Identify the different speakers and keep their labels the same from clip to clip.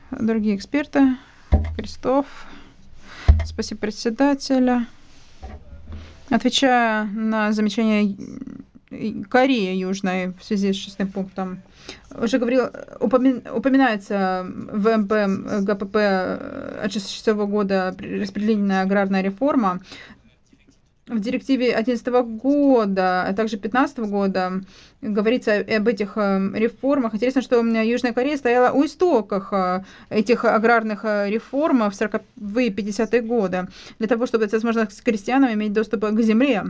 Speaker 1: другие эксперты. Крестов. Спасибо, председателя. Отвечая на замечание Кореи Южной в связи с 6 пунктом, уже упоминается в МП ГПП от 2006 года распределительная аграрная реформа. В директиве 2011 года, а также 2015 года говорится об этих реформах. Интересно, что Южная Корея стояла у истоков этих аграрных реформ в 40-е, 50-е годы, для того, чтобы это возможно с крестьянам иметь доступ к земле.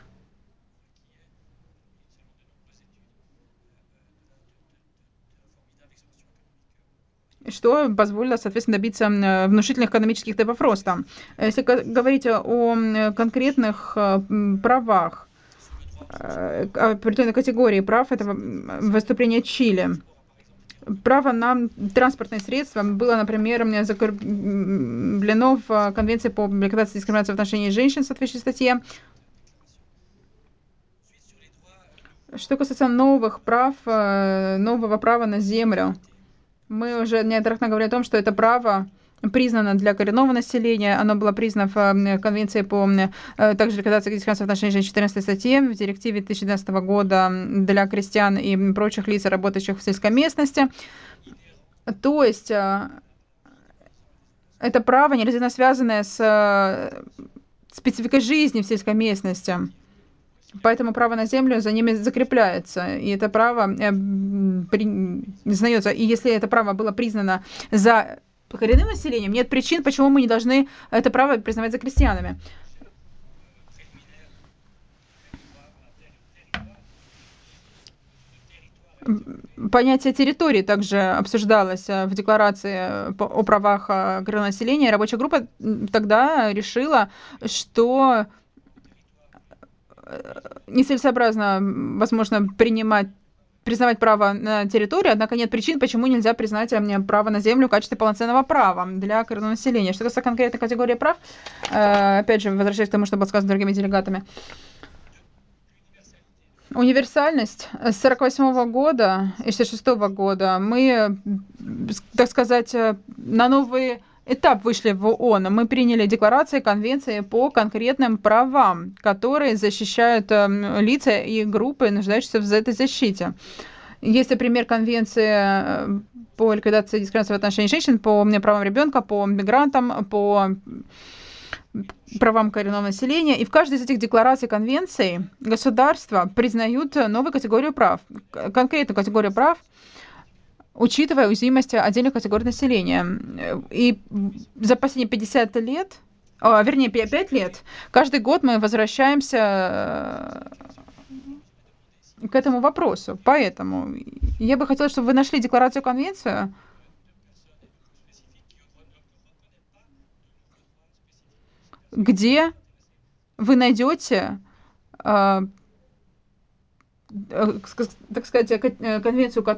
Speaker 1: Что позволило, соответственно, добиться внушительных экономических темпов роста. Если говорить о конкретных правах, определенной категории прав, это выступление Чили. Право на транспортные средства было, например, закреплено в Конвенции по ликвидации дискриминации в отношении женщин в соответствующей статье. Что касается новых прав, нового права на землю, мы уже неоднократно говорили о том, что это право признано для коренного населения. Оно было признано в Конвенции по также ликвидации дискриминации в отношении женщин 14 статье, в директиве 2012 года для крестьян и прочих лиц, работающих в сельской местности. То есть это право неразрывно связанное с спецификой жизни в сельской местности. Поэтому право на землю за ними закрепляется. И это право признается. И если это право было признано за коренным населением, нет причин, почему мы не должны это право признавать за крестьянами. Понятие территории также обсуждалось в декларации о правах коренного населения. Рабочая группа тогда решила, что нецелесообразно, возможно, признавать право на территорию, однако нет причин, почему нельзя признать право на землю в качестве полноценного права для коренного населения. Что касается конкретной категории прав, опять же, возвращаясь к тому, что было сказано другими делегатами, универсальность с 1948 года и 1966 года мы, так сказать, на новый этап вышли в ООН. Мы приняли декларации, конвенции по конкретным правам, которые защищают лица и группы, нуждающиеся в этой защите. Есть, например, конвенции по ликвидации дискриминации в отношении женщин, по правам ребенка, по мигрантам, по правам коренного населения. И в каждой из этих деклараций, конвенций государства признают новую категорию прав, конкретную категорию прав, учитывая уязвимость отдельных категорий населения. И за последние 50 лет, вернее, 5 лет, каждый год мы возвращаемся к этому вопросу. Поэтому я бы хотела, чтобы вы нашли декларацию-конвенцию, где вы найдете, так сказать, конвенцию,